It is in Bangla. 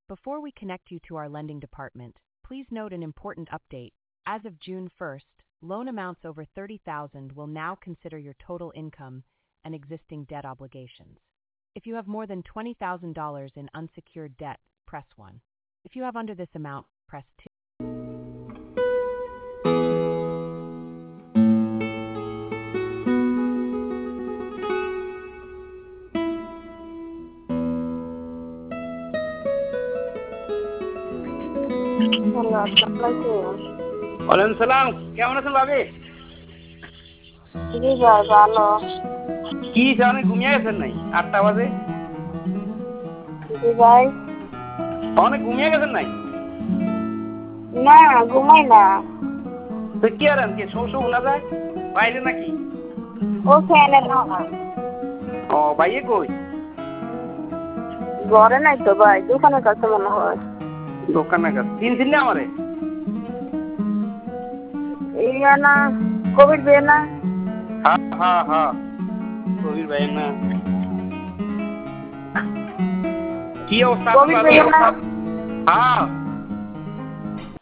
Before we connect you to our lending department, please note an important update. As of June 1st, loan amounts over $30,000 will now consider your total income and existing debt obligations. If you have more than $20,000 in unsecured debt, press 1. If you have under this amount, press 2. Hello, আসসালামু আলাইকুম। ওয়ালাইকুম সালাম। কেমন আছেন ভাবি? জি ভাই, ভালো। কি অনেক ঘুমিয়ে গেছেন নাই? 8টা বাজে। জি ভাই। অনেক ঘুমিয়ে গেছেন নাই? না, ঘুমাই না। তো কি আর কি শো শোনা যায়? বাইরে নাকি? ও ফ্যানের হাওয়া। ও ভাইয়ে কই? ঘরে নাই তো ভাই, দোকানের কাছে মনে হয়। দোকানের কাছে। চিনছেন না আমারে? ইয়া না, কবির বিয়ে না। হ্যাঁ। কবির ভাই না। কি অবস্থা? কবির বিয়ে না। হ্যাঁ।